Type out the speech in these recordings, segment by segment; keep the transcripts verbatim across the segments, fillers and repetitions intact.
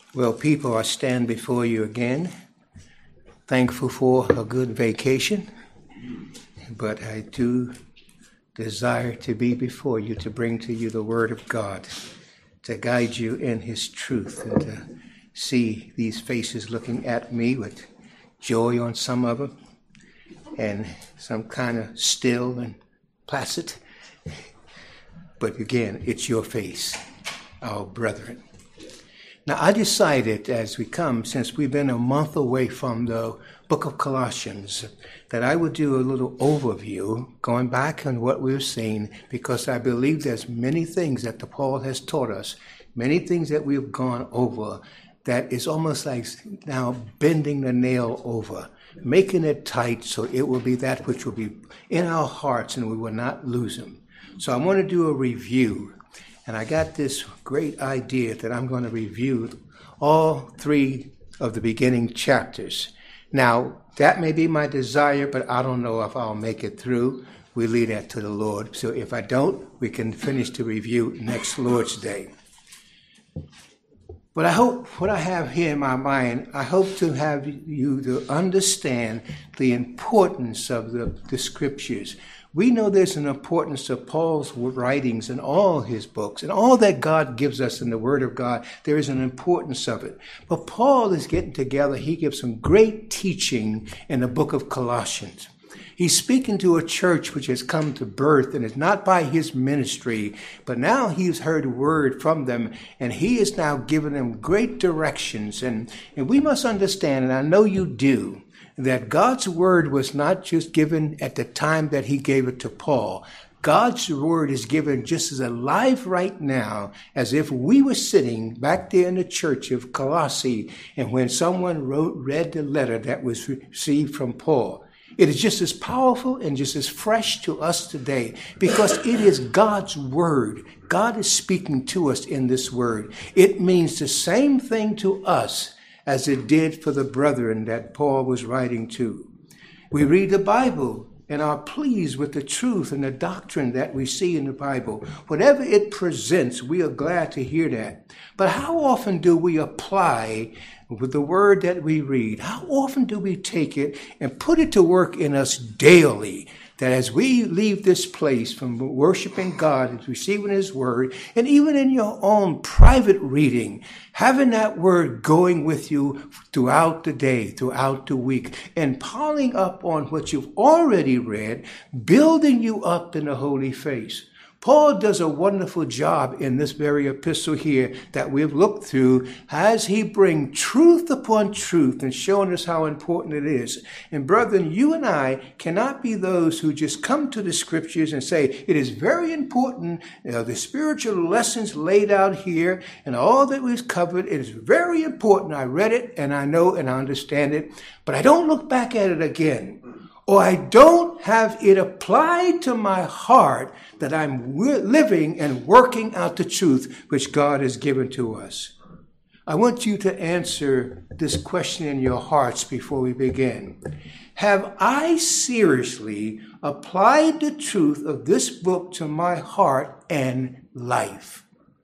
Well, people, I stand before you again, thankful for a good vacation, but I do desire to be before you to bring to you the Word of God, to guide you in His truth, and to see these faces looking at me with joy on some of them, and some kind of still and placid. But again, it's your face, our brethren. Now, I decided as we come, since we've been a month away from the book of Colossians, that I would do a little overview, going back on what we've seen, because I believe there's many things that the Paul has taught us, many things that we've gone over, that is almost like now bending the nail over, making it tight so it will be that which will be in our hearts and we will not lose them. So I want to do a review. And I got this great idea that I'm going to review all three of the beginning chapters. Now, that may be my desire, but I don't know if I'll make it through. We leave that to the Lord. So if I don't, we can finish the review next Lord's Day. But I hope what I have here in my mind, I hope to have you to understand the importance of the, the scriptures. We know there's an importance of Paul's writings in all his books, and all that God gives us in the Word of God, there is an importance of it. But Paul is getting together. He gives some great teaching in the book of Colossians. He's speaking to a church which has come to birth, and it's not by his ministry, but now he's heard word from them, and he is now giving them great directions. And, and we must understand, and I know you do, that God's word was not just given at the time that he gave it to Paul. God's word is given just as alive right now as if we were sitting back there in the church of Colossae, and when someone wrote, read the letter that was received from Paul. It is just as powerful and just as fresh to us today because it is God's word. God is speaking to us in this word. It means the same thing to us as it did for the brethren that Paul was writing to. We read the Bible and are pleased with the truth and the doctrine that we see in the Bible. Whatever it presents, we are glad to hear that. But how often do we apply with the word that we read? How often do we take it and put it to work in us daily? That as we leave this place from worshiping God and receiving his word, and even in your own private reading, having that word going with you throughout the day, throughout the week, and piling up on what you've already read, building you up in the holy faith. Paul does a wonderful job in this very epistle here that we've looked through as he brings truth upon truth and showing us how important it is. And brethren, you and I cannot be those who just come to the scriptures and say, it is very important, you know, the spiritual lessons laid out here and all that we've covered, it is very important. I read it and I know and I understand it, but I don't look back at it again. Or I don't have it applied to my heart that I'm living and working out the truth which God has given to us. I want you to answer this question in your hearts before we begin. Have I seriously applied the truth of this book to my heart and life?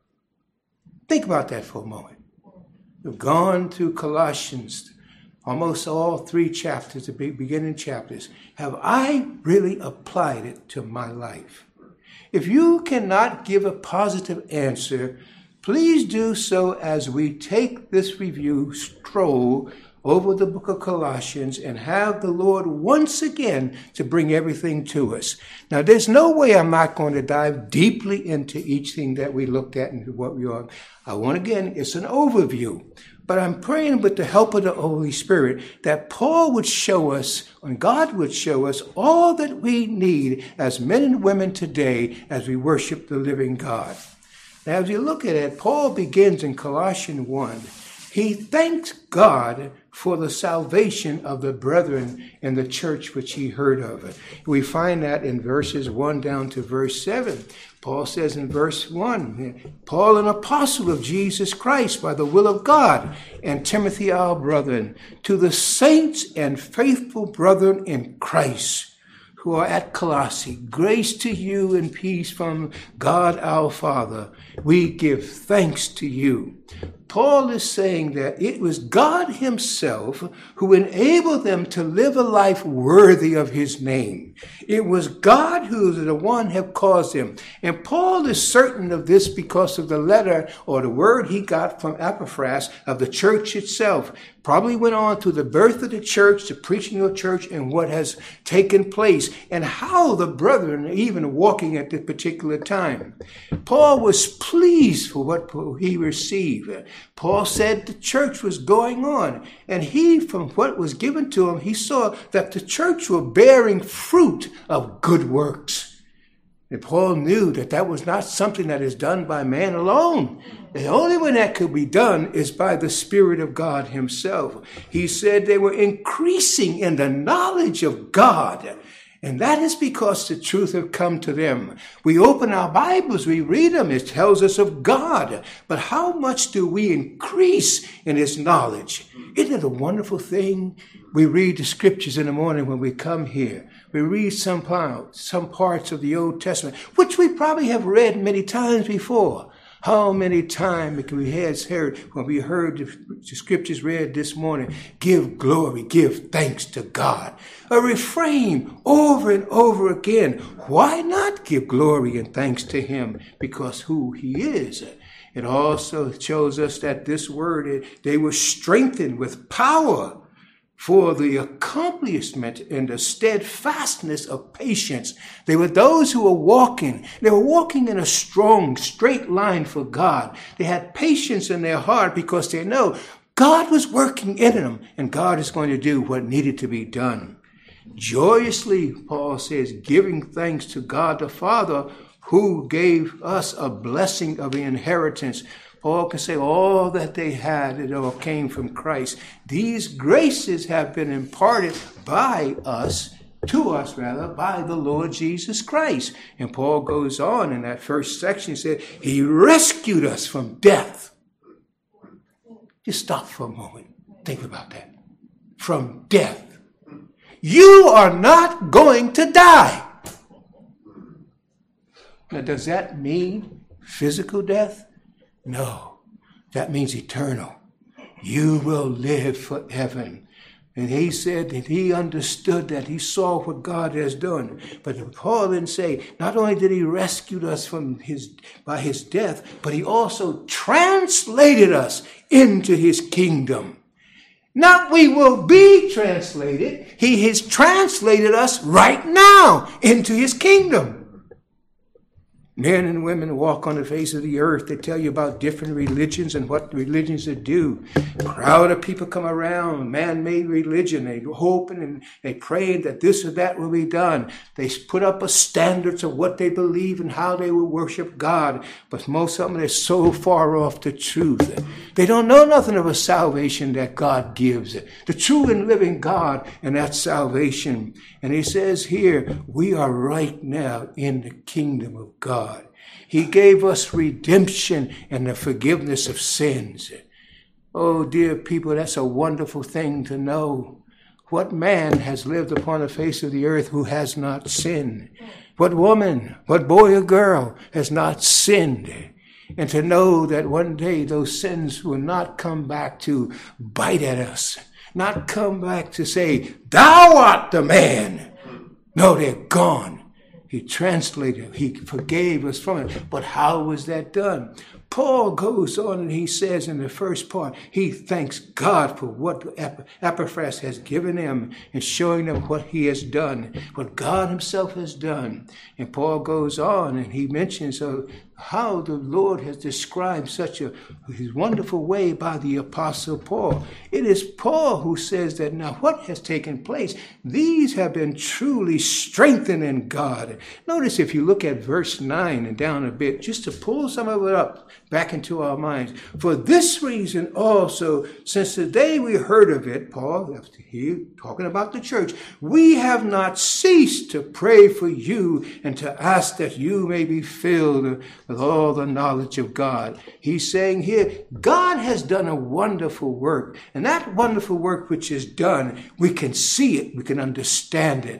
Think about that for a moment. We've gone through Colossians, almost all three chapters, the beginning chapters. Have I really applied it to my life? If you cannot give a positive answer, please do so as we take this review stroll over the book of Colossians and have the Lord once again to bring everything to us. Now, there's no way I'm not going to dive deeply into each thing that we looked at and what we are. I want, again, it's an overview. But I'm praying with the help of the Holy Spirit that Paul would show us, and God would show us all that we need as men and women today as we worship the living God. Now, as you look at it, Paul begins in Colossians one. He thanks God for the salvation of the brethren in the church which he heard of. We find that in verses one down to verse seven. Paul says in verse one, Paul, an apostle of Jesus Christ by the will of God, and Timothy, our brethren, to the saints and faithful brethren in Christ who are at Colossae, grace to you and peace from God our Father. We give thanks to you. Paul is saying that it was God himself who enabled them to live a life worthy of his name. It was God who is the one who caused them. And Paul is certain of this because of the letter or the word he got from Epaphras of the church itself. Probably went on through the birth of the church, the preaching of the church, and what has taken place, and how the brethren are even walking at this particular time. Paul was pleased for what he received. Paul said the church was going on, and he, from what was given to him, he saw that the church were bearing fruit of good works. And Paul knew that that was not something that is done by man alone. The only way that could be done is by the Spirit of God himself. He said they were increasing in the knowledge of God. And that is because the truth have come to them. We open our Bibles, we read them, it tells us of God. But how much do we increase in his knowledge? Isn't it a wonderful thing? We read the scriptures in the morning when we come here. We read some parts, some parts of the Old Testament, which we probably have read many times before. How many times we have heard, when we heard the, the scriptures read this morning, give glory, give thanks to God. A refrain over and over again. Why not give glory and thanks to him? Because who he is. It also shows us that this word, they were strengthened with power for the accomplishment and the steadfastness of patience. They were those who were walking. They were walking in a strong, straight line for God. They had patience in their heart because they know God was working in them and God is going to do what needed to be done. Joyously, Paul says, giving thanks to God the Father who gave us a blessing of the inheritance. Paul can say all that they had, it all came from Christ. These graces have been imparted by us, to us rather, by the Lord Jesus Christ. And Paul goes on in that first section, he said, he rescued us from death. Just stop for a moment. Think about that. From death. You are not going to die. Now, does that mean physical death? No, that means eternal. You will live forever. And he said that he understood that, he saw what God has done. But Paul didn't say, not only did he rescue us from his, by his death, but he also translated us into his kingdom. Not we will be translated. He has translated us right now into his kingdom. Men and women walk on the face of the earth. They tell you about different religions and what religions do. A crowd of people come around, man-made religion. They hoping and they praying that this or that will be done. They put up a standards of what they believe and how they will worship God. But most of them are so far off the truth. They don't know nothing of a salvation that God gives. The true and living God and that salvation. And he says here, we are right now in the kingdom of God. He gave us redemption and the forgiveness of sins. Oh, dear people, that's a wonderful thing to know. What man has lived upon the face of the earth who has not sinned? What woman, what boy or girl has not sinned? And to know that one day those sins will not come back to bite at us, not come back to say, thou art the man. No, they're gone. He translated, he forgave us from it. But how was that done? Paul goes on and he says in the first part, he thanks God for what Epaphras has given him and showing them what he has done, what God himself has done. And Paul goes on and he mentions uh, how the Lord has described such a his wonderful way by the Apostle Paul. It is Paul who says that now what has taken place? These have been truly strengthened in God. Notice if you look at verse nine and down a bit, just to pull some of it up back into our minds. For this reason also, since the day we heard of it, Paul, here talking about the church, we have not ceased to pray for you and to ask that you may be filled with all the knowledge of God. He's saying here, God has done a wonderful work. And that wonderful work which is done, we can see it, we can understand it.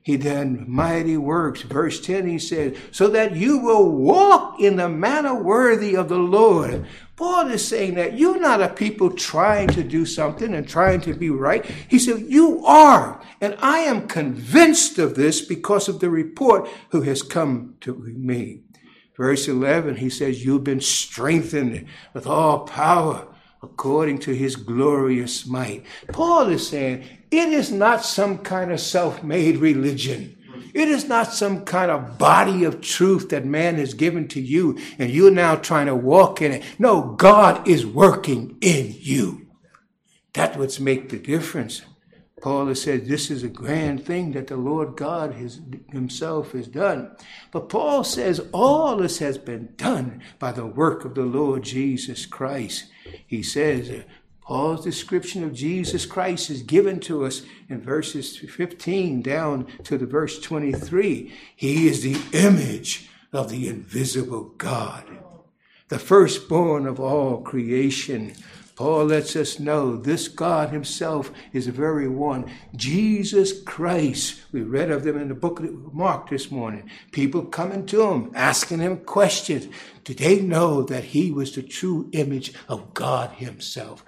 He done mighty works. Verse ten, he said, so that you will walk in the manner worthy of the Lord. Paul is saying that you're not a people trying to do something and trying to be right. He said, you are. And I am convinced of this because of the report who has come to me. Verse eleven, he says, you've been strengthened with all power according to his glorious might. Paul is saying, it is not some kind of self-made religion. It is not some kind of body of truth that man has given to you and you're now trying to walk in it. No, God is working in you. That's what's make the difference. Paul has said this is a grand thing that the Lord God has, himself has done. But Paul says all this has been done by the work of the Lord Jesus Christ. He says, Paul's description of Jesus Christ is given to us in verses fifteen down to the verse twenty-three. He is the image of the invisible God, the firstborn of all creation. Paul lets us know this God himself is the very one. Jesus Christ. We read of them in the book of Mark this morning. People coming to him, asking him questions. Do they know that he was the true image of God himself?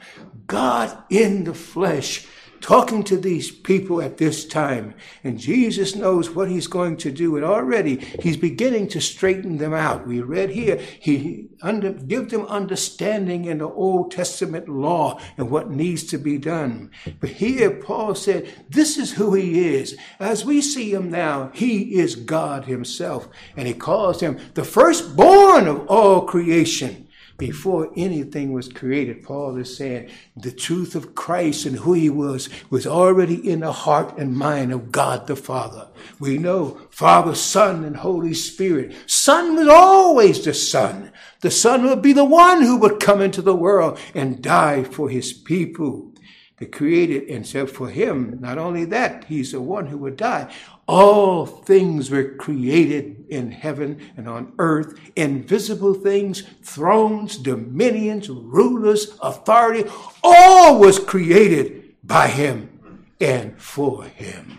God in the flesh, talking to these people at this time. And Jesus knows what he's going to do. And already he's beginning to straighten them out. We read here, he under, give them understanding in the Old Testament law and what needs to be done. But here Paul said, this is who he is. As we see him now, he is God himself. And he calls him the firstborn of all creation. Before anything was created, Paul is saying the truth of Christ and who he was was already in the heart and mind of God the Father. We know Father, Son, and Holy Spirit. Son was always the Son. The Son would be the one who would come into the world and die for his people. The created, and so for him, not only that, he's the one who would die. All things were created in heaven and on earth, invisible things, thrones, dominions, rulers, authority, all was created by him and for him.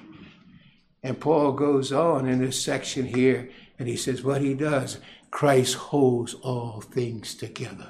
And Paul goes on in this section here, and he says what he does, Christ holds all things together.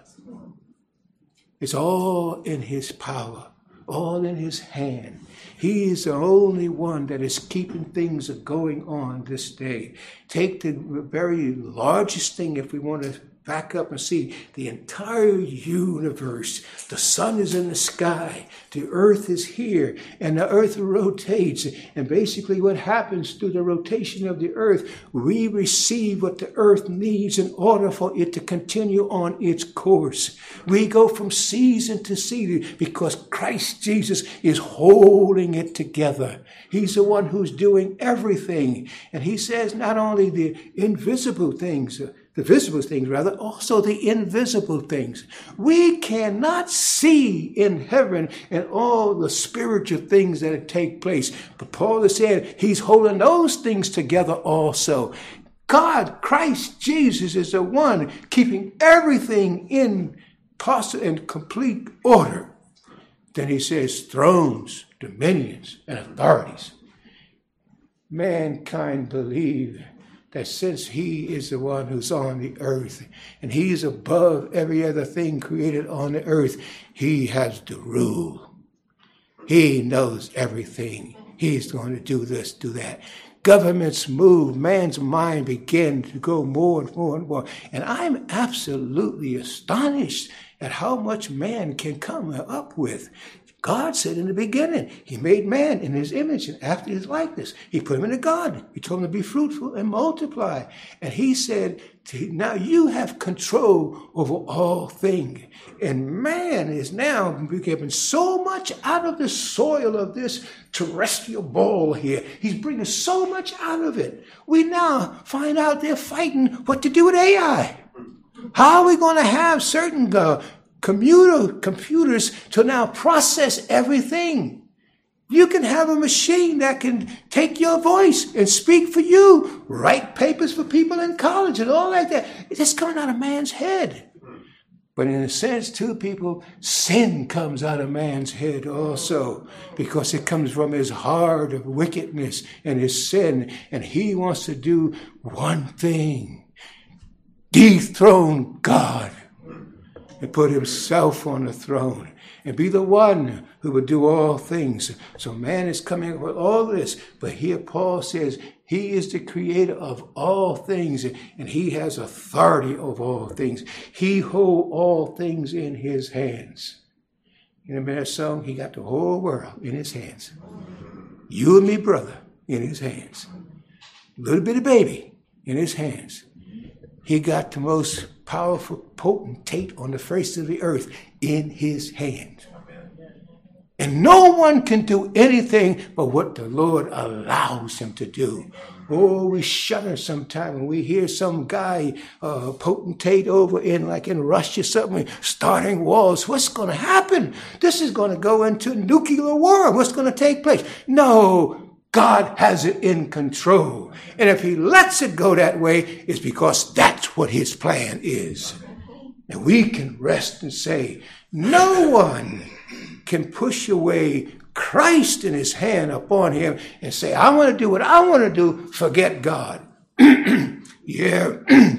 It's all in his power. All in his hand. He is the only one that is keeping things going on this day. Take the very largest thing, if we want to back up and see the entire universe. The sun is in the sky. The earth is here. And the earth rotates. And basically what happens through the rotation of the earth, we receive what the earth needs in order for it to continue on its course. We go from season to season because Christ Jesus is holding it together. He's the one who's doing everything. And he says not only the invisible things, the visible things rather, also the invisible things. We cannot see in heaven and all the spiritual things that take place. But Paul has said he's holding those things together also. God, Christ Jesus, is the one keeping everything in possible and complete order. Then he says thrones, dominions, and authorities. Mankind believe that since he is the one who's on the earth and he's above every other thing created on the earth, he has the rule. He knows everything. He's going to do this, do that. Governments move. Man's mind began to go more and more and more. And I'm absolutely astonished at how much man can come up with. God said in the beginning, he made man in his image and after his likeness. He put him in a garden. He told him to be fruitful and multiply. And he said, now you have control over all things. And man is now given so much out of the soil of this terrestrial ball here. He's bringing so much out of it. We now find out they're fighting what to do with A I. How are we going to have certain uh, commuter computers to now process everything? You can have a machine that can take your voice and speak for you, write papers for people in college and all like that. It's just coming out of man's head. But in a sense, too, people, sin comes out of man's head also, because it comes from his heart of wickedness and his sin. And he wants to do one thing: dethrone God and put himself on the throne and be the one who would do all things. So man is coming up with all this. But here Paul says he is the creator of all things, and he has authority over all things. He holds all things in his hands. You remember that song? He got the whole world in his hands. You and me, brother, in his hands. Little bitty baby in his hands. He got the most powerful potentate on the face of the earth in his hand. And no one can do anything but what the Lord allows him to do. Oh, we shudder sometimes when we hear some guy, uh, potentate over in, like in Russia, something, starting wars. What's going to happen? This is going to go into nuclear war. What's going to take place? No, God has it in control. And if he lets it go that way, it's because that's what his plan is. And we can rest and say, no one can push away Christ in his hand upon him and say, I want to do what I want to do, forget God. Yeah,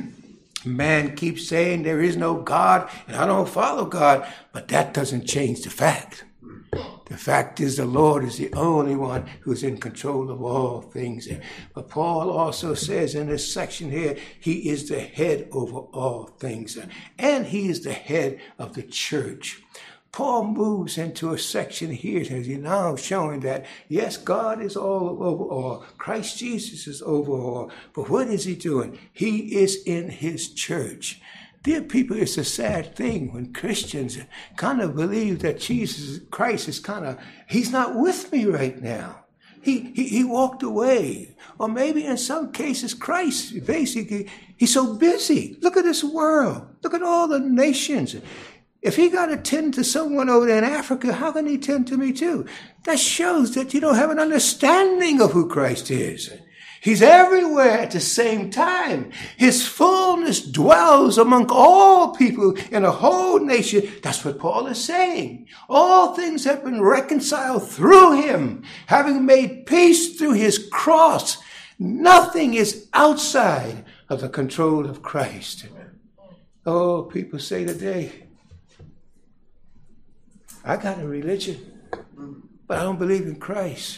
man keeps saying there is no God and I don't follow God, but that doesn't change the fact. The fact is the Lord is the only one who's in control of all things. But Paul also says in this section here, he is the head over all things. And he is the head of the church. Paul moves into a section here as he's now showing that, yes, God is all over all. Christ Jesus is over all. But what is he doing? He is in his church. Dear people, it's a sad thing when Christians kind of believe that Jesus Christ is kind of, he's not with me right now. He, he, he walked away. Or maybe in some cases, Christ, basically, he's so busy. Look at this world. Look at all the nations. If he got to tend to someone over there in Africa, how can he tend to me too? That shows that you don't have an understanding of who Christ is. He's everywhere at the same time. His fullness dwells among all people in a whole nation. That's what Paul is saying. All things have been reconciled through him, having made peace through his cross. Nothing is outside of the control of Christ. Oh, people say today, I got a religion, but I don't believe in Christ.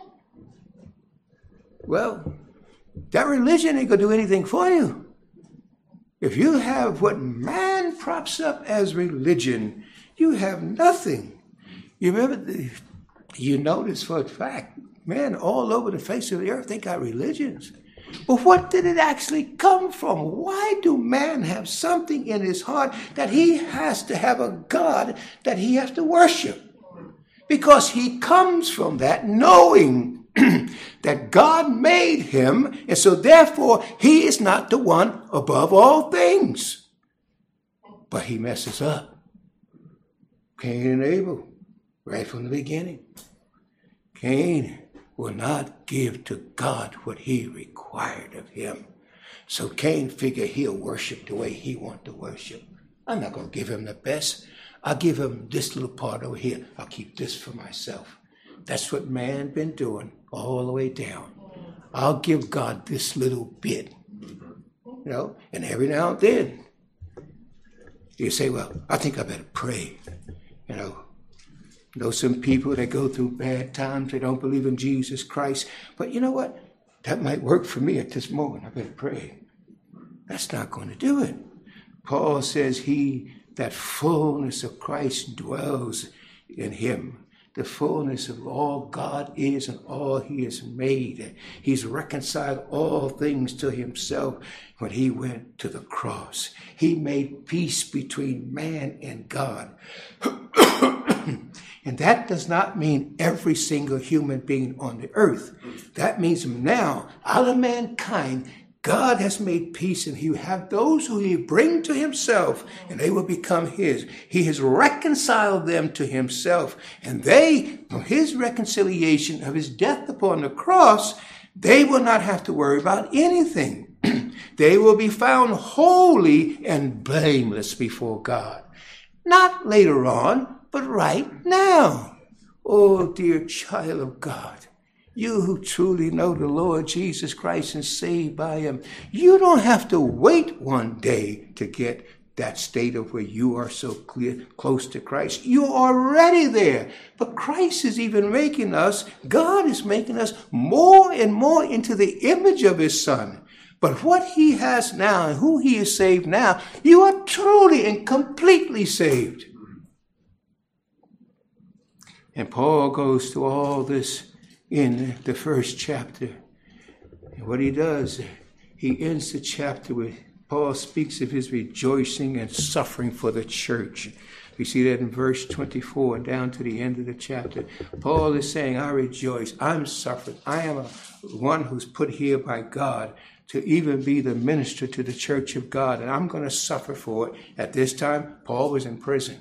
Well, that religion ain't going to do anything for you. If you have what man props up as religion, you have nothing. You remember, the, you notice for a fact, man, all over the face of the earth, they got religions. But what did it actually come from? Why do man have something in his heart that he has to have a God that he has to worship? Because he comes from that knowing that God made him, and so therefore he is not the one above all things. But he messes up. Cain and Abel, right from the beginning. Cain will not give to God what he required of him. So Cain figured he'll worship the way he wants to worship. I'm not going to give him the best. I'll give him this little part over here. I'll keep this for myself. That's what man been doing all the way down. I'll give God this little bit. You know, and every now and then you say, well, I think I better pray. You know, you know some people that go through bad times, they don't believe in Jesus Christ. But you know what? That might work for me at this moment. I better pray. That's not going to do it. Paul says he, that fullness of Christ dwells in him. The fullness of all God is and all he has made. He's reconciled all things to himself when he went to the cross. He made peace between man and God. And that does not mean every single human being on the earth. That means now, out of mankind, God has made peace, and he will have those who he bring to himself, and they will become his. He has reconciled them to himself, and they, from his reconciliation of his death upon the cross, they will not have to worry about anything. They will be found holy and blameless before God. Not later on, but right now. Oh, dear child of God, you who truly know the Lord Jesus Christ and saved by him, you don't have to wait one day to get that state of where you are so clear, close to Christ. You're already there. But Christ is even making us, God is making us more and more into the image of his Son. But what he has now and who he is saved now, you are truly and completely saved. And Paul goes to all this in the first chapter. And what he does, he ends the chapter with, Paul speaks of his rejoicing and suffering for the church. We see that in verse twenty-four down to the end of the chapter. Paul is saying, I rejoice, I'm suffering. I am a, one who's put here by God to even be the minister to the church of God, and I'm going to suffer for it. At this time, Paul was in prison.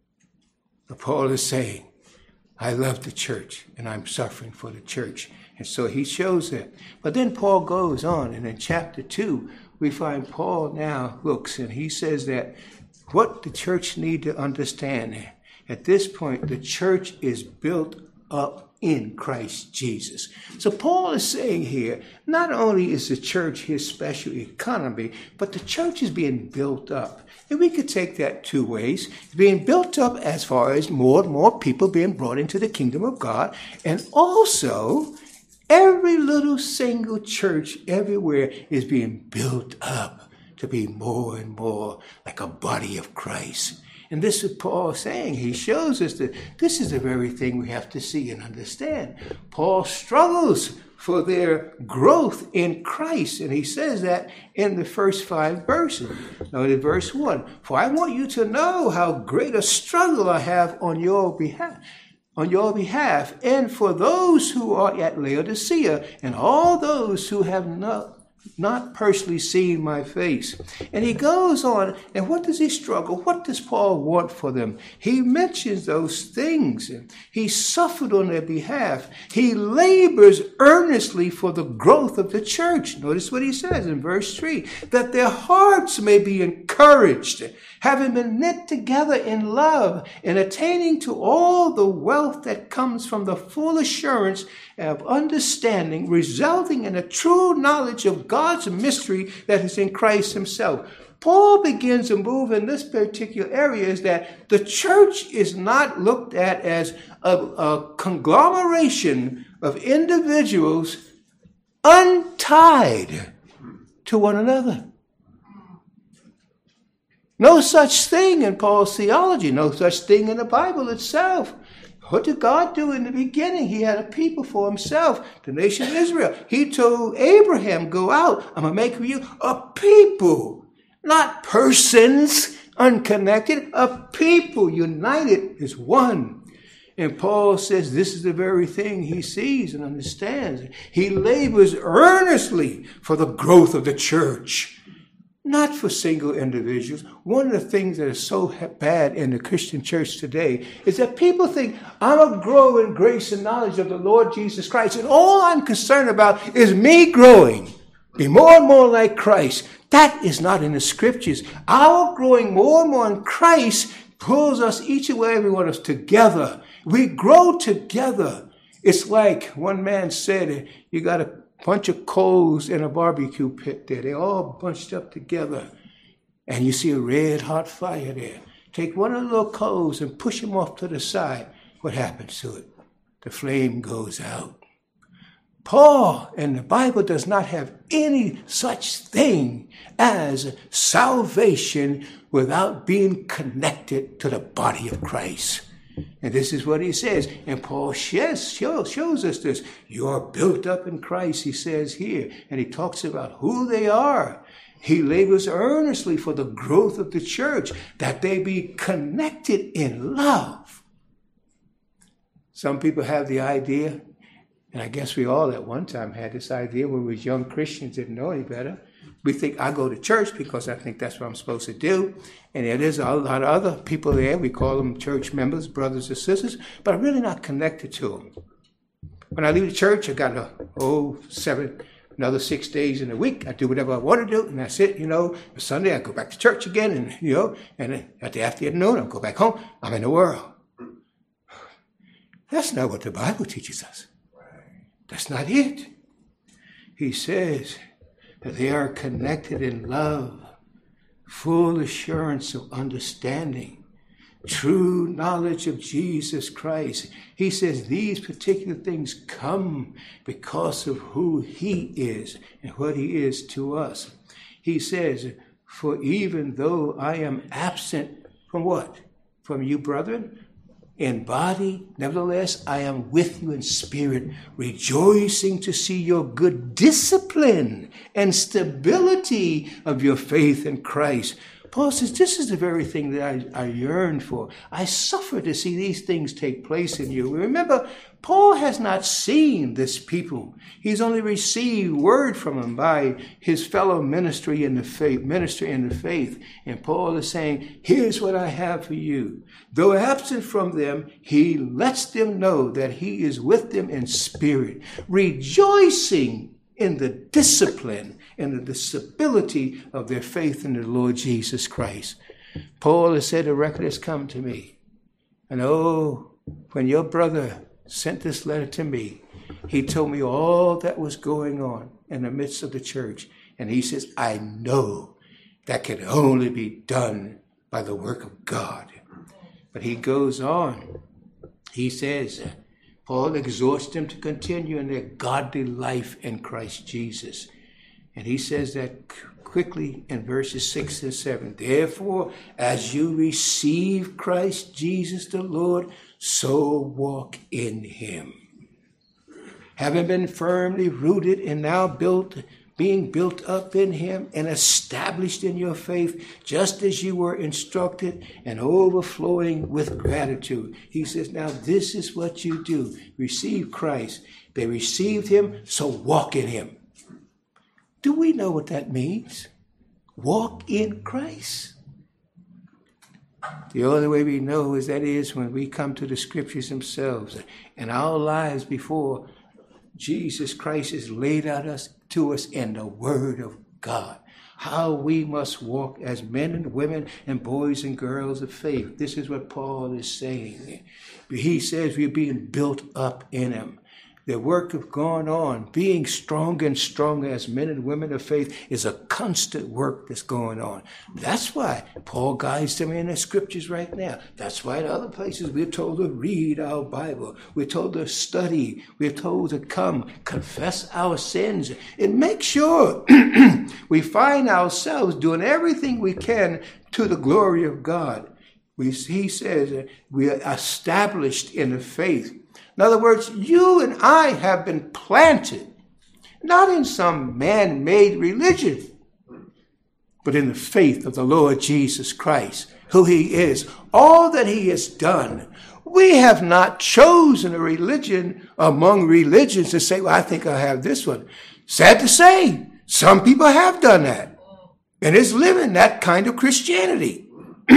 But Paul is saying, I love the church, and I'm suffering for the church. And so he shows that. But then Paul goes on, and in chapter two, we find Paul now looks, and he says that what the church need to understand, at this point, the church is built up in Christ Jesus. So Paul is saying here, not only is the church his special economy, but the church is being built up. And we could take that two ways. It's being built up as far as more and more people being brought into the kingdom of God, and also every little single church everywhere is being built up to be more and more like a body of Christ. And this is Paul saying. He shows us that this is the very thing we have to see and understand. Paul struggles for their growth in Christ. And he says that in the first five verses. Now in verse one, for I want you to know how great a struggle I have on your behalf. on your behalf, and for those who are at Laodicea, and all those who have not, not personally seen my face. And he goes on, and what does he struggle? What does Paul want for them? He mentions those things. He suffered on their behalf. He labors earnestly for the growth of the church. Notice what he says in verse three, that their hearts may be encouraged, having been knit together in love, and attaining to all the wealth that comes from the full assurance of understanding, resulting in a true knowledge of God's mystery that is in Christ himself. Paul begins to move in this particular area is that the church is not looked at as a, a conglomeration of individuals untied to one another. No such thing in Paul's theology, no such thing in the Bible itself. What did God do in the beginning? He had a people for himself, the nation of Israel. He told Abraham, go out, I'm going to make of you a people, not persons, unconnected, a people united as one. And Paul says this is the very thing he sees and understands. He labors earnestly for the growth of the church. Not for single individuals. One of the things that is so bad in the Christian church today is that people think, I'm going to grow in grace and knowledge of the Lord Jesus Christ, and all I'm concerned about is me growing, be more and more like Christ. That is not in the scriptures. Our growing more and more in Christ pulls us, each and every one of us, together. We grow together. It's like one man said, you got to bunch of coals in a barbecue pit there. They all bunched up together. And you see a red hot fire there. Take one of the little coals and push them off to the side. What happens to it? The flame goes out. Paul and the Bible does not have any such thing as salvation without being connected to the body of Christ. And this is what he says. And Paul shows, shows us this. You are built up in Christ, he says here. And he talks about who they are. He labors earnestly for the growth of the church, that they be connected in love. Some people have the idea, and I guess we all at one time had this idea when we were young Christians, didn't know any better. We think I go to church because I think that's what I'm supposed to do. And there's a lot of other people there. We call them church members, brothers or sisters, but I'm really not connected to them. When I leave the church, I got a old seven Another six days in a week, I do whatever I want to do, and that's it, you know. Sunday, I go back to church again, and, you know, and then at the afternoon, I'll go back home. I'm in the world. That's not what the Bible teaches us. That's not it. He says that they are connected in love, full assurance of understanding, true knowledge of Jesus Christ. He says these particular things come because of who he is and what he is to us. He says, for even though I am absent from what? From you, brethren? In body, nevertheless, I am with you in spirit, rejoicing to see your good discipline and stability of your faith in Christ. Paul says, this is the very thing that I, I yearn for. I suffer to see these things take place in you. Remember, Paul has not seen this people. He's only received word from them by his fellow ministry in the faith, minister in the faith. And Paul is saying, here's what I have for you. Though absent from them, he lets them know that he is with them in spirit, rejoicing in the discipline and the stability of their faith in the Lord Jesus Christ. Paul has said, a record has come to me. And oh, when your brother sent this letter to me, he told me all that was going on in the midst of the church. And he says, I know that can only be done by the work of God. But he goes on. He says, Paul exhorts them to continue in their godly life in Christ Jesus. And he says that quickly in verses six and seven. Therefore, as you receive Christ Jesus the Lord, so walk in him. Having been firmly rooted and now built, being built up in him and established in your faith, just as you were instructed and overflowing with gratitude. He says, now this is what you do. Receive Christ. They received him, so walk in him. Do we know what that means? Walk in Christ. The only way we know is that is when we come to the scriptures themselves and our lives before Jesus Christ is laid out us to us in the Word of God. How we must walk as men and women and boys and girls of faith. This is what Paul is saying. He says we're being built up in him. The work of going on, being stronger and stronger as men and women of faith is a constant work that's going on. That's why Paul guides them in the scriptures right now. That's why in other places we're told to read our Bible. We're told to study. We're told to come, confess our sins, and make sure we find ourselves doing everything we can to the glory of God. We, he says we are established in the faith. In other words, you and I have been planted, not in some man-made religion, but in the faith of the Lord Jesus Christ, who he is, all that he has done. We have not chosen a religion among religions to say, well, I think I'll have this one. Sad to say, some people have done that, and is living that kind of Christianity.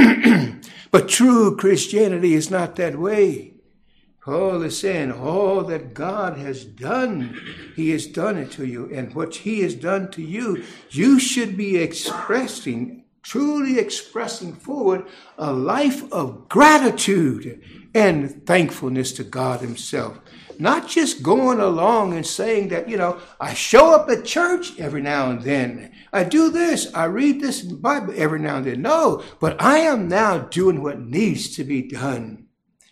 But true Christianity is not that way. Paul is saying all that God has done, he has done it to you. And what he has done to you, you should be expressing, truly expressing forward a life of gratitude and thankfulness to God himself. Not just going along and saying that, you know, I show up at church every now and then. I do this. I read this in the Bible every now and then. No, but I am now doing what needs to be done.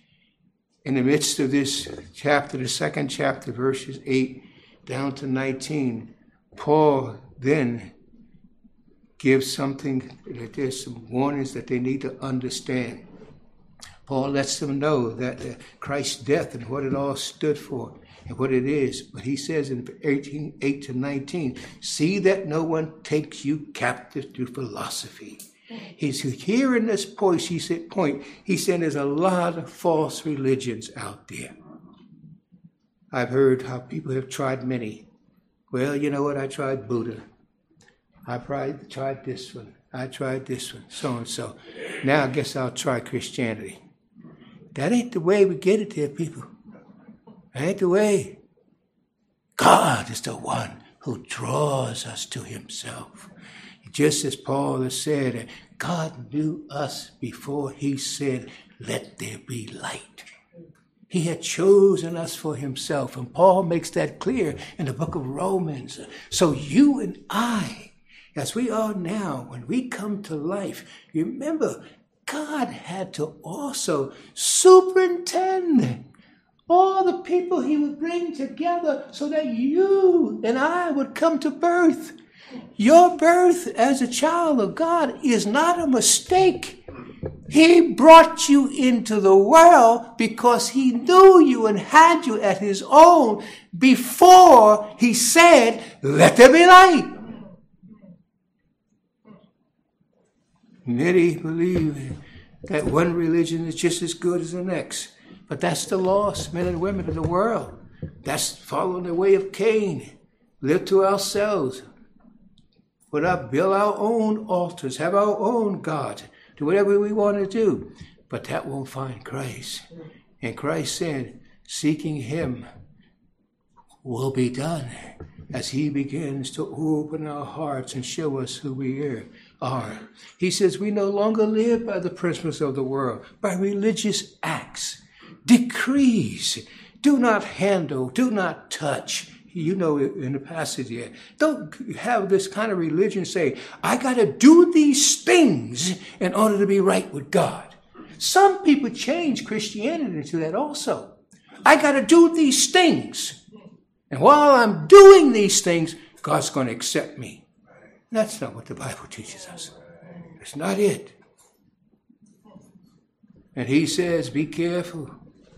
In the midst of this chapter, the second chapter, verses eight down to nineteen, Paul then gives something, that there's some warnings that they need to understand. Paul lets them know that uh, Christ's death and what it all stood for and what it is. But he says in eighteen, eight to nineteen, see that no one takes you captive through philosophy. He's here in this point, he said, point, he said there's a lot of false religions out there. I've heard how people have tried many. Well, you know what? I tried Buddha. I tried, tried this one. I tried this one, so and so. Now I guess I'll try Christianity. That ain't the way we get it there, people. That ain't the way. God is the one who who draws us to himself. Just as Paul has said, God knew us before he said, let there be light. He had chosen us for himself. And Paul makes that clear in the book of Romans. So you and I, as we are now, when we come to life, remember, God had to also superintend all the people he would bring together so that you and I would come to birth. Your birth as a child of God is not a mistake. He brought you into the world because he knew you and had you at his own before he said, let there be light. Many believe that one religion is just as good as the next. But that's the lost men and women of the world. That's following the way of Cain. Live to ourselves. Put up, build our own altars, have our own gods, do whatever we want to do. But that won't find Christ. And Christ said, seeking him will be done as he begins to open our hearts and show us who we are. He says we no longer live by the principles of the world, by religious acts, decrees. Do not handle, do not touch. You know, in the passage here, don't have this kind of religion say, I got to do these things in order to be right with God. Some people change Christianity to that also. I got to do these things. And while I'm doing these things, God's going to accept me. That's not what the Bible teaches us. That's not it. And he says, be careful.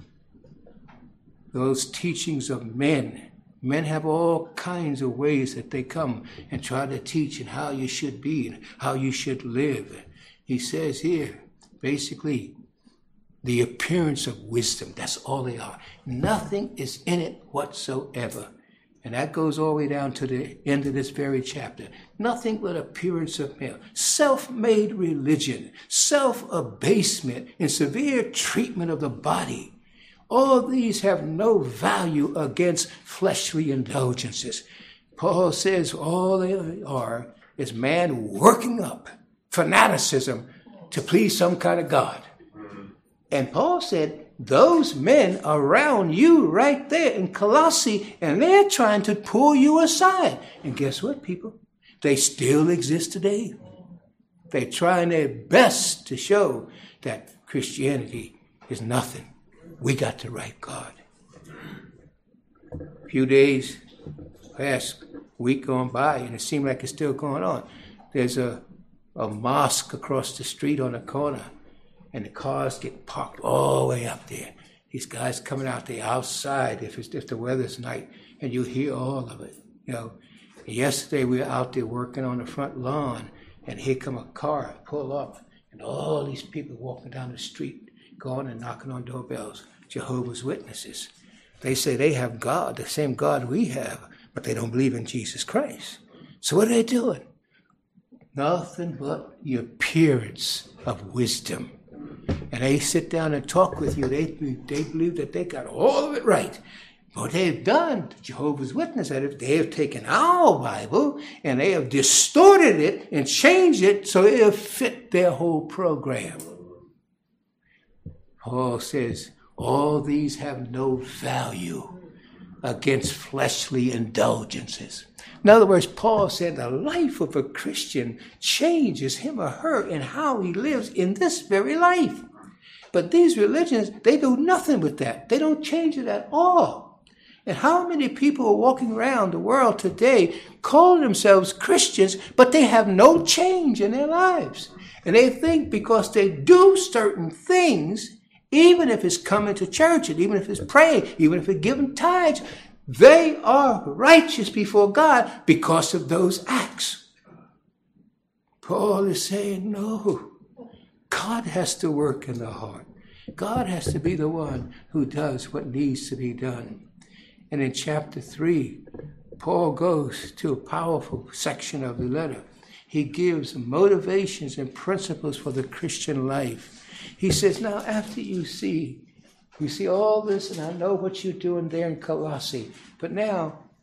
Those teachings of men. Men have all kinds of ways that they come and try to teach and how you should be and how you should live. He says here, basically, the appearance of wisdom. That's all they are. Nothing is in it whatsoever. And that goes all the way down to the end of this very chapter. Nothing but appearance of male. Self-made religion, self-abasement, and severe treatment of the body. All these have no value against fleshly indulgences. Paul says all they are is man working up fanaticism to please some kind of God. And Paul said, those men around you right there in Colossae, and they're trying to pull you aside. And guess what, people? They still exist today. They're trying their best to show that Christianity is nothing. We got the right God. A few days, past week gone by, and it seemed like it's still going on. There's a, a mosque across the street on the corner, and the cars get parked all the way up there. These guys coming out there outside if it's if the weather's night, and you hear all of it. You know, yesterday we were out there working on the front lawn, and here come a car pull up, and all these people walking down the street, going and knocking on doorbells. Jehovah's Witnesses. They say they have God, the same God we have, but they don't believe in Jesus Christ. So what are they doing? Nothing but the appearance of wisdom. And they sit down and talk with you. They, they believe that they got all of it right. What they've done, Jehovah's Witnesses, they have taken our Bible and they have distorted it and changed it so it'll fit their whole program. Paul says, all these have no value against fleshly indulgences. In other words, Paul said the life of a Christian changes him or her in how he lives in this very life. But these religions, they do nothing with that. They don't change it at all. And how many people are walking around the world today calling themselves Christians, but they have no change in their lives. And they think because they do certain things, even if it's coming to church, and even if it's praying, even if it's giving tithes, they are righteous before God because of those acts. Paul is saying, no, God has to work in the heart. God has to be the one who does what needs to be done. And in chapter three, Paul goes to a powerful section of the letter. He gives motivations and principles for the Christian life. He says, now after you see, you see all this, and I know what you're doing there in Colossae, but now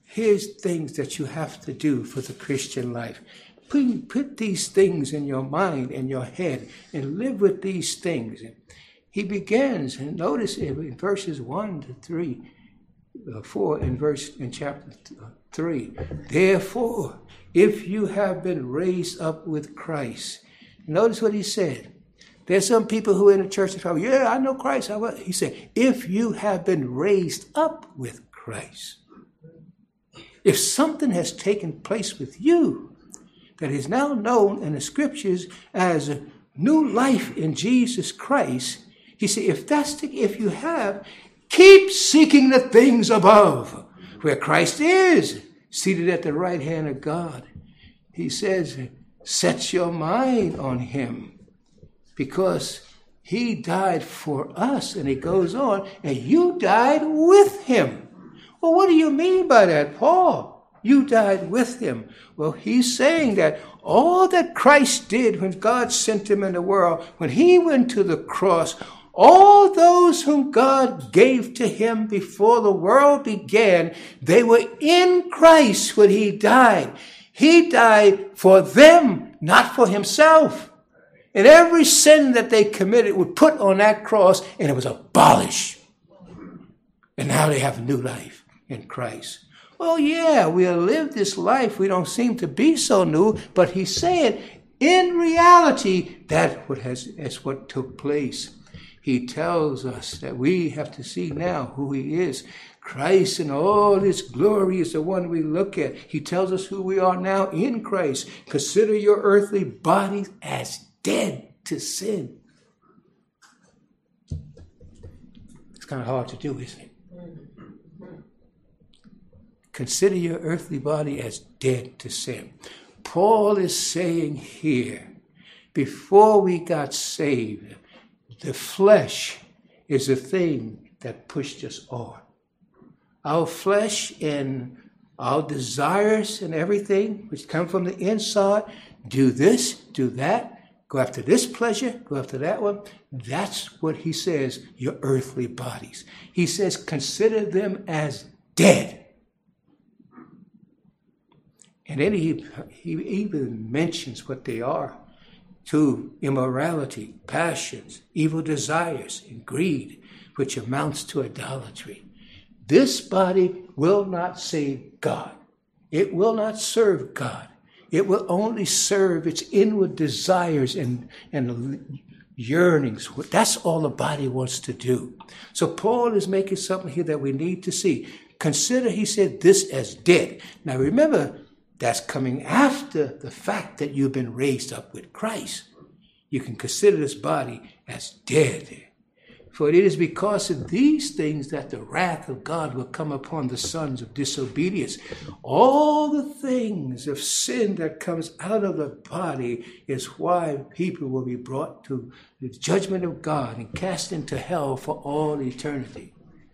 here's things that you have to do for the Christian life. Put, put these things in your mind and your head and live with these things. He begins, and notice in verses one to three, uh, four in verse in chapter three. Therefore, if you have been raised up with Christ, notice what he said. There's some people who are in the church that say, yeah, I know Christ. He said, if you have been raised up with Christ, if something has taken place with you that is now known in the scriptures as a new life in Jesus Christ, he said, if that's the, if you have, keep seeking the things above, where Christ is, seated at the right hand of God. He says, set your mind on him, because he died for us. And he goes on, and you died with him. Well, what do you mean by that, Paul? You died with him. Well, he's saying that all that Christ did when God sent him in the world, when he went to the cross, all those whom God gave to him before the world began, they were in Christ when he died. He died for them, not for himself. And every sin that they committed was put on that cross, and it was abolished. And now they have a new life in Christ. Well, yeah, we'll live this life. We don't seem to be so new, but he's saying, in reality, that what has, that's what took place. He tells us that we have to see now who he is. Christ in all his glory is the one we look at. He tells us who we are now in Christ. Consider your earthly bodies as dead to sin. It's kind of hard to do, isn't it? Consider your earthly body as dead to sin. Paul is saying here, before we got saved, the flesh is the thing that pushed us on. Our flesh and our desires and everything which come from the inside, do this, do that, go after this pleasure, go after that one. That's what he says, your earthly bodies. He says, consider them as dead. And then he, he even mentions what they are. To immorality, passions, evil desires, and greed, which amounts to idolatry. This body will not save God. It will not serve God. It will only serve its inward desires and, and yearnings. That's all the body wants to do. So Paul is making something here that we need to see. Consider, he said, this as dead. Now remember, that's coming after the fact that you've been raised up with Christ. You can consider this body as dead. For it is because of these things that the wrath of God will come upon the sons of disobedience. All the things of sin that comes out of the body is why people will be brought to the judgment of God and cast into hell for all eternity.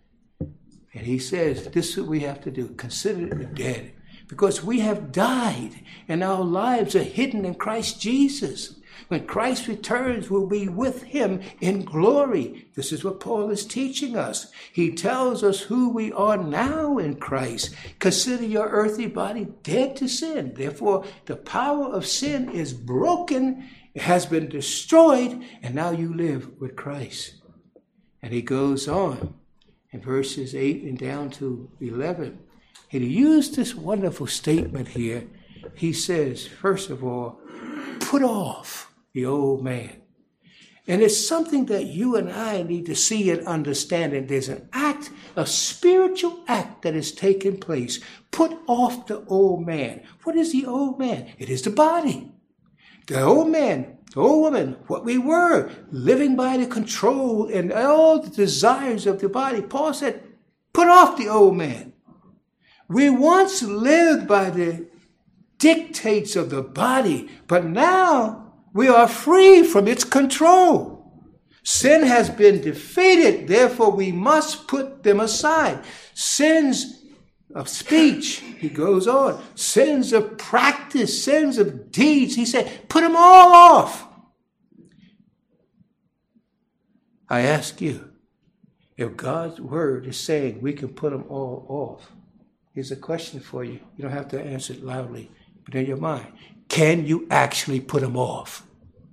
And he says, this is what we have to do. Consider it dead. Because we have died and our lives are hidden in Christ Jesus. When Christ returns, we'll be with him in glory. This is what Paul is teaching us. He tells us who we are now in Christ. Consider your earthly body dead to sin. Therefore, the power of sin is broken, it has been destroyed, and now you live with Christ. And he goes on in verses eight and down to eleven. And he used this wonderful statement here. He says, first of all, put off the old man. And it's something that you and I need to see and understand. And there's an act, a spiritual act that is taking place. Put off the old man. What is the old man? It is the body. The old man, the old woman, what we were, living by the control and all the desires of the body. Paul said, put off the old man. We once lived by the dictates of the body, but now we are free from its control. Sin has been defeated, therefore we must put them aside. Sins of speech, he goes on, sins of practice, sins of deeds, he said, put them all off. I ask you, if God's word is saying we can put them all off, Here's a question for you. You don't have to answer it loudly, but in your mind. Can you actually put them off?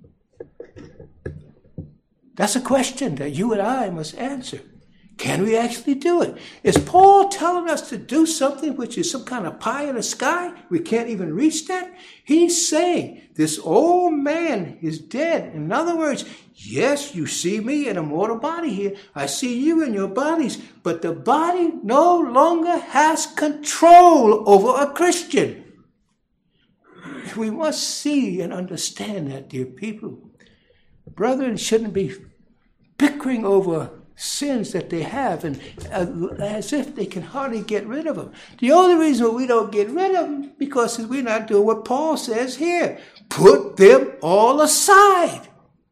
That's a question that you and I must answer. Can we actually do it? Is Paul telling us to do something which is some kind of pie in the sky? We can't even reach that? He's saying this old man is dead. In other words, yes, you see me in a mortal body here. I see you in your bodies. But the body no longer has control over a Christian. We must see and understand that, dear people. Brethren shouldn't be bickering over sins that they have and uh, as if they can hardly get rid of them. The only reason we don't get rid of them because we're not doing what Paul says here. Put them all aside.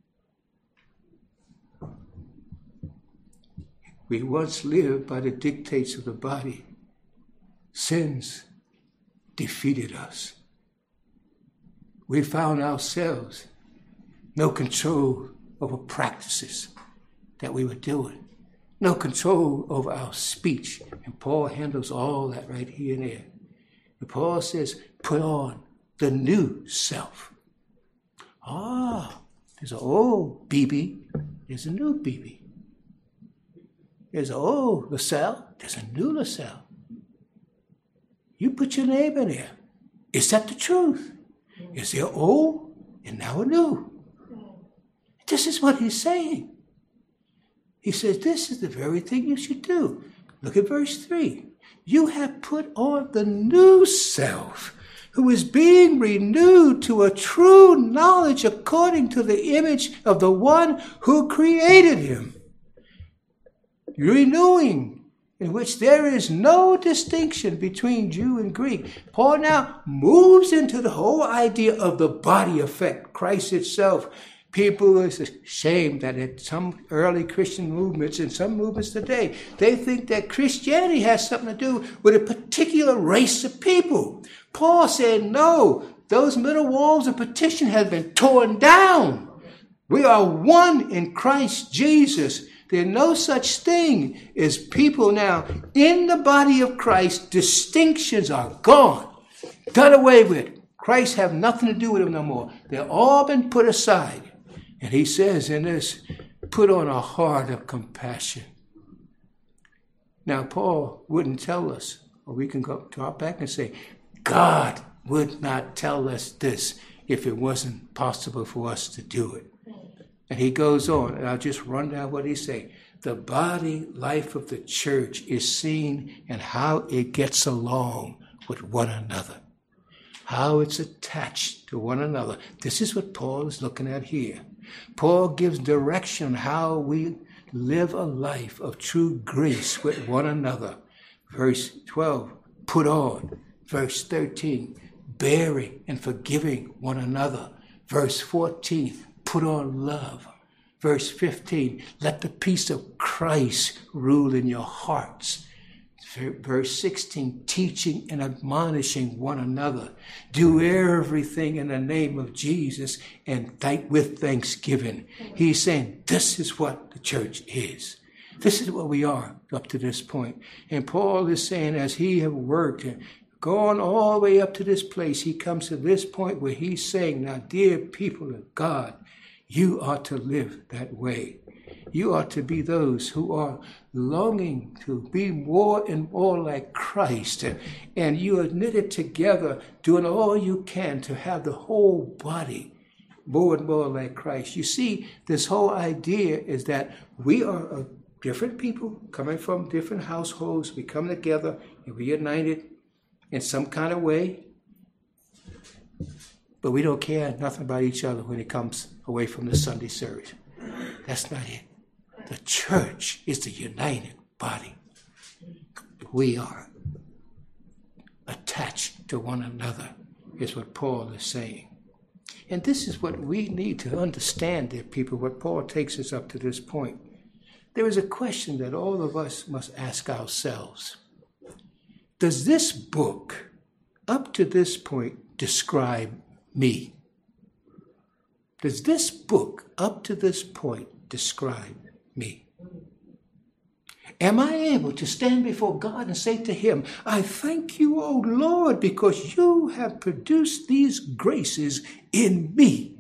We once lived by the dictates of the body. Sins defeated us. We found ourselves no control over practices that we were doing. No control over our speech. And Paul handles all that right here and there. And Paul says, put on the new self. Ah, there's an old B B, there's a new B B. There's an old LaSalle, there's a new LaSalle. You put your name in there. Is that the truth? Is there old and now a new? This is what he's saying. He says, this is the very thing you should do. Look at verse three. You have put on the new self, who is being renewed to a true knowledge according to the image of the one who created him. Renewing, in which there is no distinction between Jew and Greek. Paul now moves into the whole idea of the body effect, Christ itself. People are ashamed that in some early Christian movements and some movements today, they think that Christianity has something to do with a particular race of people. Paul said, no, those middle walls of partition have been torn down. We are one in Christ Jesus. There's no such thing as people now in the body of Christ. Distinctions are gone, done away with. Christ have nothing to do with them no more. They've all been put aside. And he says in this, put on a heart of compassion. Now, Paul wouldn't tell us, or we can go drop back and say, God would not tell us this if it wasn't possible for us to do it. And he goes on, and I'll just run down what he says. The body life of the church is seen in how it gets along with one another, how it's attached to one another. This is what Paul is looking at here. Paul gives direction on how we live a life of true grace with one another. Verse twelve, put on. Verse thirteen, bearing and forgiving one another. Verse fourteen, put on love. Verse fifteen, let the peace of Christ rule in your hearts. Verse sixteen, teaching and admonishing one another. Do everything in the name of Jesus and thank with thanksgiving. He's saying this is what the church is. This is what we are up to this point. And Paul is saying as he have worked and gone all the way up to this place, he comes to this point where he's saying, now, dear people of God, you are to live that way. You are to be those who are longing to be more and more like Christ. And you are knitted together, doing all you can to have the whole body more and more like Christ. You see, this whole idea is that we are a different people coming from different households. We come together and we're united in some kind of way. But we don't care nothing about each other when it comes away from the Sunday service. That's not it. The church is the united body. We are attached to one another, is what Paul is saying. And this is what we need to understand, dear people, what Paul takes us up to this point. There is a question that all of us must ask ourselves. Does this book, up to this point, describe me? Does this book, up to this point, describe me? Am I able to stand before God and say to him, I thank you, O Lord, because you have produced these graces in me?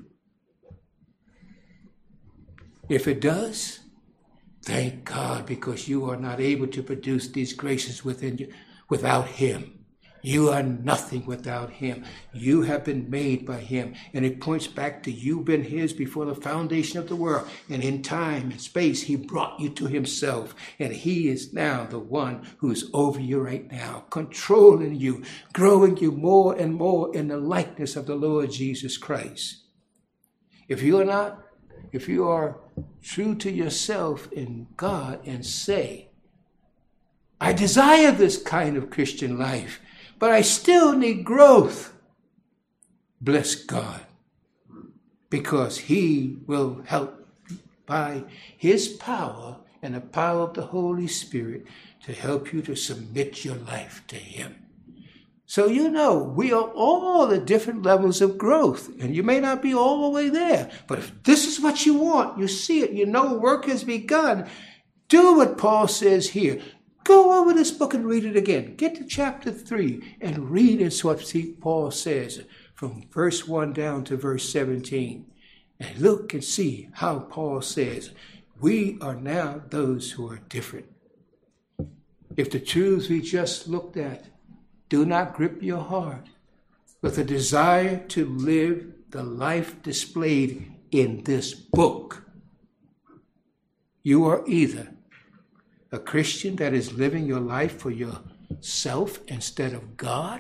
If it does, thank God, because you are not able to produce these graces within you without him. You are nothing without him. You have been made by him. And it points back to you been his before the foundation of the world. And in time and space, he brought you to himself. And he is now the one who is over you right now, controlling you, growing you more and more in the likeness of the Lord Jesus Christ. If you are not, if you are true to yourself in God and say, I desire this kind of Christian life, but I still need growth. Bless God, because he will help by his power and the power of the Holy Spirit to help you to submit your life to him. So you know, we are all at different levels of growth, and you may not be all the way there, but if this is what you want, you see it, you know work has begun, do what Paul says here. Go over this book and read it again. Get to chapter three and read it what Paul says from verse one down to verse seventeen. And look and see how Paul says, we are now those who are different. If the truths we just looked at do not grip your heart with a desire to live the life displayed in this book, you are either a Christian that is living your life for yourself instead of God,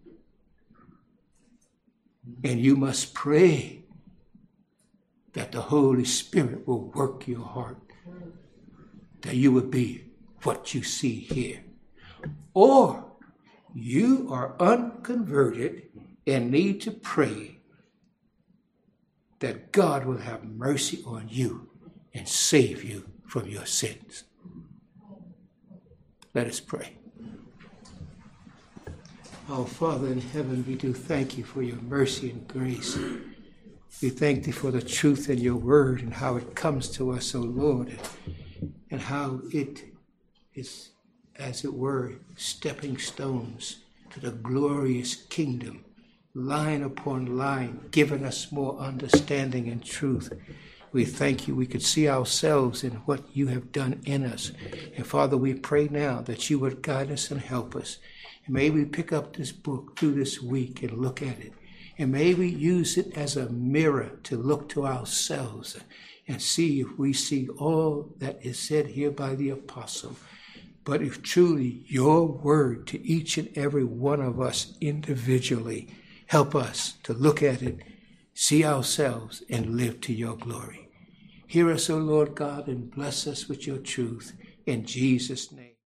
and you must pray that the Holy Spirit will work your heart, that you would be what you see here. Or you are unconverted and need to pray that God will have mercy on you and save you from your sins. Let us pray. Our Father in heaven, we do thank you for your mercy and grace. We thank thee for the truth in your word and how it comes to us, O Lord, and how it is, as it were, stepping stones to the glorious kingdom, line upon line, giving us more understanding and truth. We thank you we could see ourselves in what you have done in us. And Father, we pray now that you would guide us and help us. And may we pick up this book through this week and look at it. And may we use it as a mirror to look to ourselves and see if we see all that is said here by the apostle. But if truly your word to each and every one of us individually, help us to look at it, see ourselves, and live to your glory. Hear us, O Lord God, and bless us with your truth. In Jesus' name.